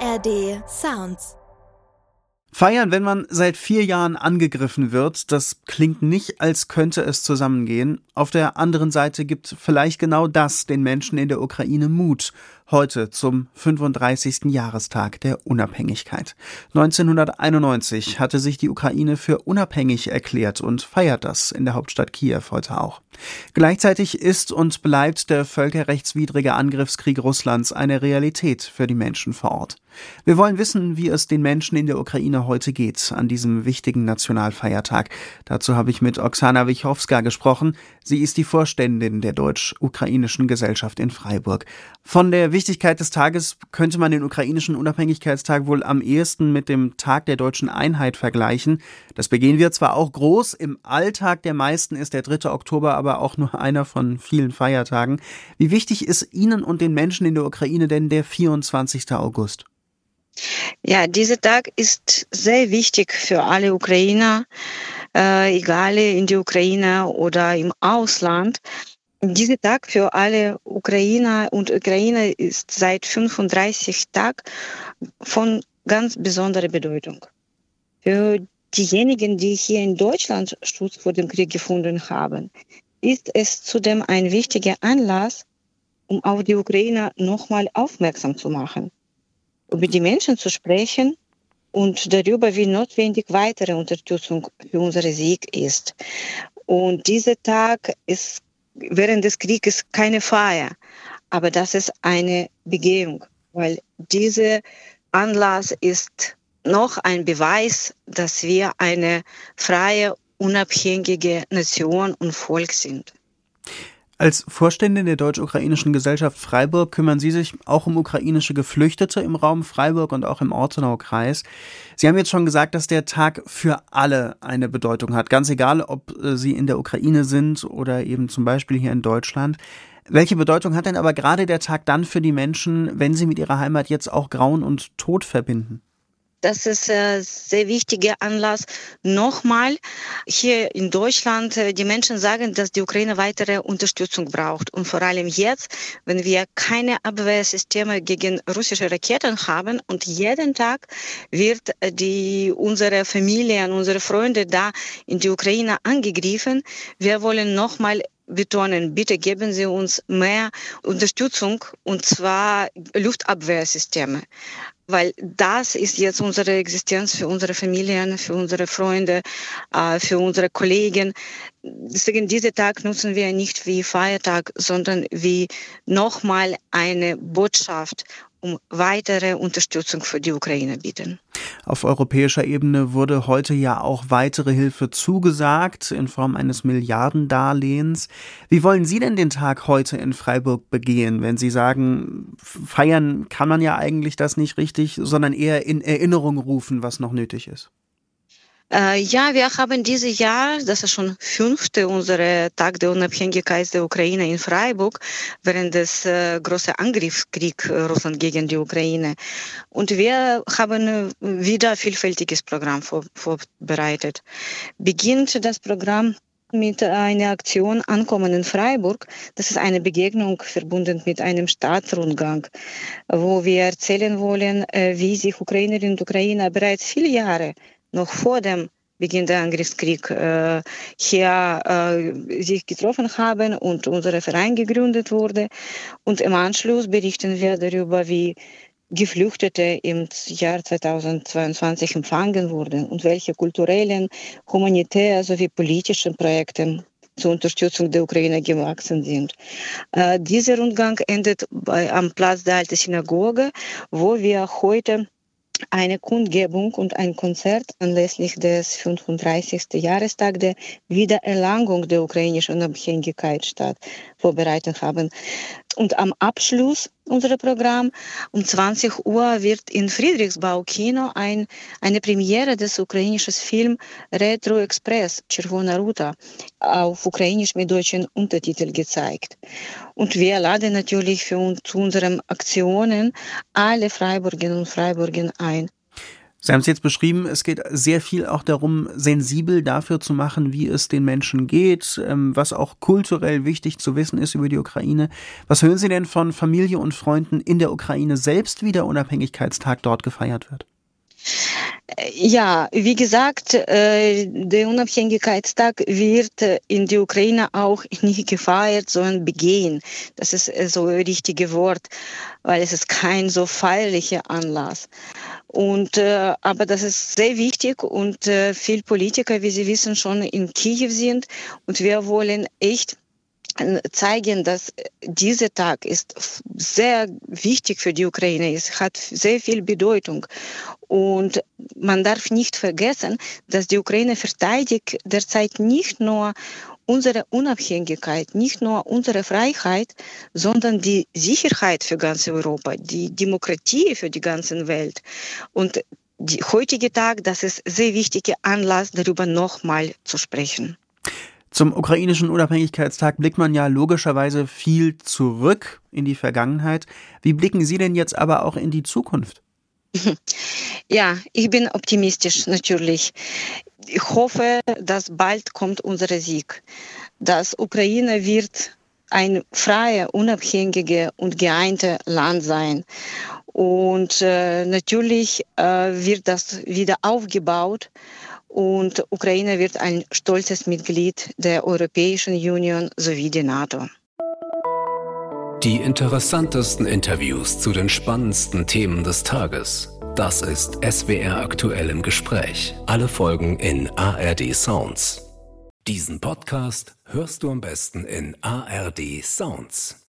ARD Sounds. Feiern, wenn man seit 4 Jahren angegriffen wird, das klingt nicht, als könnte es zusammengehen. Auf der anderen Seite gibt vielleicht genau das den Menschen in der Ukraine Mut. Heute zum 35. Jahrestag der Unabhängigkeit. 1991 hatte sich die Ukraine für unabhängig erklärt und feiert das in der Hauptstadt Kiew heute auch. Gleichzeitig ist und bleibt der völkerrechtswidrige Angriffskrieg Russlands eine Realität für die Menschen vor Ort. Wir wollen wissen, wie es den Menschen in der Ukraine heute geht, an diesem wichtigen Nationalfeiertag. Dazu habe ich mit Oksana Wichowska gesprochen. Sie ist die Vorständin der Deutsch-Ukrainischen Gesellschaft in Freiburg. Von der Wichtigkeit des Tages könnte man den ukrainischen Unabhängigkeitstag wohl am ehesten mit dem Tag der deutschen Einheit vergleichen. Das begehen wir zwar auch groß, im Alltag der meisten ist der 3. Oktober aber auch nur einer von vielen Feiertagen. Wie wichtig ist Ihnen und den Menschen in der Ukraine denn der 24. August? Ja, dieser Tag ist sehr wichtig für alle Ukrainer, egal in der Ukraine oder im Ausland. Dieser Tag für alle Ukrainer und Ukrainer ist seit 35 Tagen von ganz besonderer Bedeutung. Für diejenigen, die hier in Deutschland Schutz vor dem Krieg gefunden haben, ist es zudem ein wichtiger Anlass, um auf die Ukraine nochmal aufmerksam zu machen, über die Menschen zu sprechen und darüber, wie notwendig weitere Unterstützung für unseren Sieg ist. Und dieser Tag ist während des Krieges keine Feier, aber das ist eine Begehung, weil dieser Anlass ist noch ein Beweis, dass wir eine freie, unabhängige Nation und Volk sind. Als Vorständin der Deutsch-Ukrainischen Gesellschaft Freiburg kümmern Sie sich auch um ukrainische Geflüchtete im Raum Freiburg und auch im Ortenau-Kreis. Sie haben jetzt schon gesagt, dass der Tag für alle eine Bedeutung hat, ganz egal, ob Sie in der Ukraine sind oder eben zum Beispiel hier in Deutschland. Welche Bedeutung hat denn aber gerade der Tag dann für die Menschen, wenn sie mit ihrer Heimat jetzt auch Grauen und Tod verbinden? Das ist ein sehr wichtiger Anlass. Nochmal, hier in Deutschland, die Menschen sagen, dass die Ukraine weitere Unterstützung braucht. Und vor allem jetzt, wenn wir keine Abwehrsysteme gegen russische Raketen haben und jeden Tag wird unsere Familien, unsere Freunde da in die Ukraine angegriffen. Wir wollen nochmal betonen, bitte geben Sie uns mehr Unterstützung, und zwar Luftabwehrsysteme. Weil das ist jetzt unsere Existenz für unsere Familien, für unsere Freunde, für unsere Kollegen. Deswegen diesen Tag nutzen wir nicht wie Feiertag, sondern wie nochmal eine Botschaft, um weitere Unterstützung für die Ukraine bieten. Auf europäischer Ebene wurde heute ja auch weitere Hilfe zugesagt in Form eines Milliardendarlehens. Wie wollen Sie denn den Tag heute in Freiburg begehen, wenn Sie sagen, feiern kann man ja eigentlich das nicht richtig, sondern eher in Erinnerung rufen, was noch nötig ist? Ja, wir haben dieses Jahr, das ist schon 5. unser Tag der Unabhängigkeit der Ukraine in Freiburg, während des großen Angriffskriegs Russland gegen die Ukraine. Und wir haben wieder vielfältiges Programm vorbereitet. Beginnt das Programm mit einer Aktion Ankommen in Freiburg. Das ist eine Begegnung verbunden mit einem Staatsrundgang, wo wir erzählen wollen, wie sich Ukrainerinnen und Ukrainer bereits viele Jahre noch vor dem Beginn der Angriffskrieg hier sich getroffen haben und unser Verein gegründet wurde. Und im Anschluss berichten wir darüber, wie Geflüchtete im Jahr 2022 empfangen wurden und welche kulturellen, humanitären sowie politischen Projekte zur Unterstützung der Ukraine gewachsen sind. Dieser Rundgang endet am Platz der Alten Synagoge, wo wir heute eine Kundgebung und ein Konzert anlässlich des 35. Jahrestags der Wiedererlangung der ukrainischen Unabhängigkeit vorbereitet haben. Und am Abschluss unseres Programms um 20 Uhr wird in Friedrichsbau-Kino eine Premiere des ukrainischen Films Retro Express Червона Рута auf Ukrainisch mit deutschen Untertiteln gezeigt. Und wir laden natürlich zu unseren Aktionen alle Freiburgerinnen und Freiburger ein. Sie haben es jetzt beschrieben, es geht sehr viel auch darum, sensibel dafür zu machen, wie es den Menschen geht, was auch kulturell wichtig zu wissen ist über die Ukraine. Was hören Sie denn von Familie und Freunden in der Ukraine selbst, wie der Unabhängigkeitstag dort gefeiert wird? Ja, wie gesagt, der Unabhängigkeitstag wird in der Ukraine auch nicht gefeiert, sondern begehen. Das ist so ein richtiges Wort, weil es ist kein so feierlicher Anlass. Aber das ist sehr wichtig und viele Politiker, wie Sie wissen, schon in Kiew sind und wir wollen echt zeigen, dass dieser Tag ist sehr wichtig für die Ukraine. Es hat sehr viel Bedeutung. Und man darf nicht vergessen, dass die Ukraine verteidigt derzeit nicht nur unsere Unabhängigkeit, nicht nur unsere Freiheit, sondern die Sicherheit für ganz Europa, die Demokratie für die ganze Welt. Und der heutige Tag, das ist ein sehr wichtiger Anlass, darüber nochmal zu sprechen. Zum ukrainischen Unabhängigkeitstag blickt man ja logischerweise viel zurück in die Vergangenheit. Wie blicken Sie denn jetzt aber auch in die Zukunft? Ja, ich bin optimistisch natürlich. Ich hoffe, dass bald kommt unser Sieg. Dass Ukraine wird ein freies, unabhängiges und geeintes Land sein. Und natürlich wird das wieder aufgebaut. Und Ukraine wird ein stolzes Mitglied der Europäischen Union sowie der NATO. Die interessantesten Interviews zu den spannendsten Themen des Tages. Das ist SWR aktuell im Gespräch. Alle Folgen in ARD Sounds. Diesen Podcast hörst du am besten in ARD Sounds.